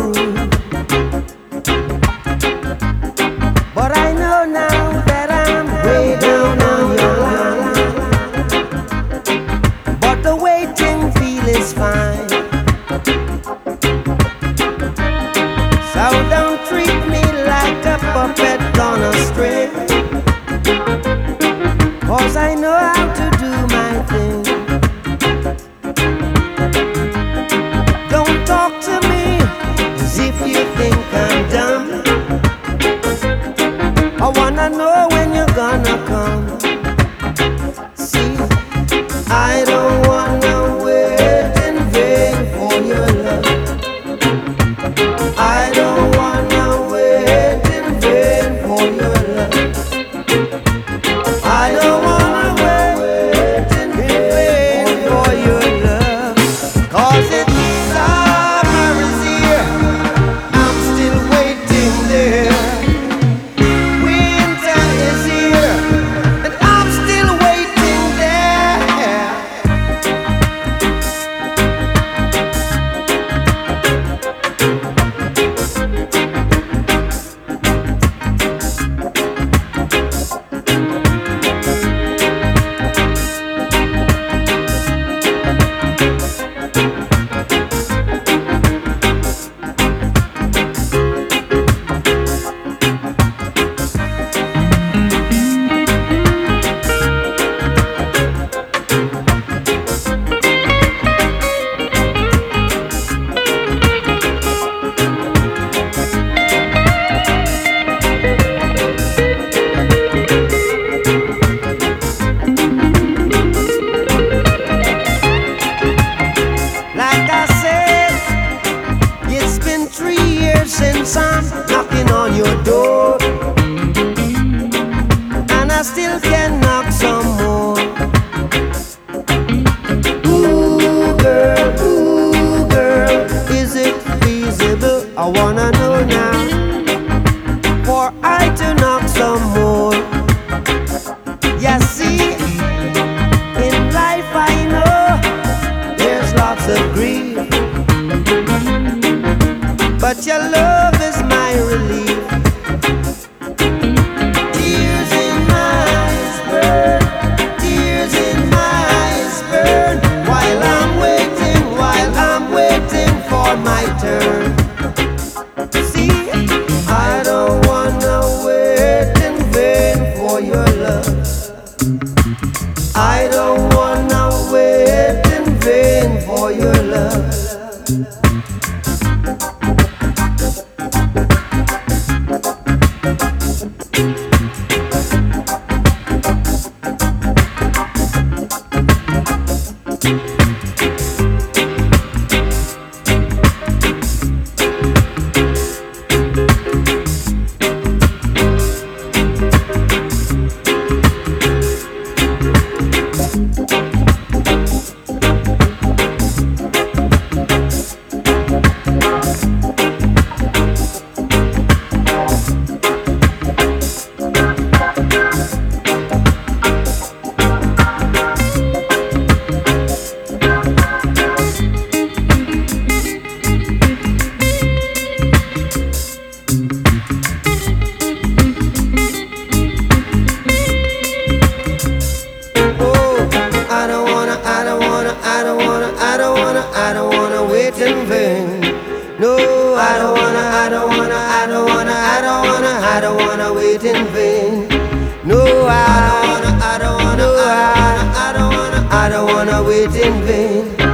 through. But I know now that I'm way down on your line. But the waiting feel is fine. So don't treat me like a puppet on a string, 'cause I know how to do my thing. Don't talk to me as if you think I'm dumb. I wanna know when you're gonna come. See, I don't wanna wait in vain for your love. I don't wanna wait in vain for your love. I don't wanna wait in vain for your love. 'Cause it's summer is here, I'm still waiting there. Winter is here, and I'm still waiting there. Like I said, it's been 3 years since I'm knocking on your door, and I still can knock some more. Ooh girl, is it feasible? I wanna know now, for I to knock some more. Yeah, see, in life I know there's lots of grief, but your love is my relief. Tears in my eyes burn, tears in my eyes burn, while I'm waiting for my turn. See, I don't wanna wait in vain for your love. I don't wanna wait in vain for your love. I don't wanna wait in vain. No, I don't wanna wait in vain. No, I don't wanna wait in vain.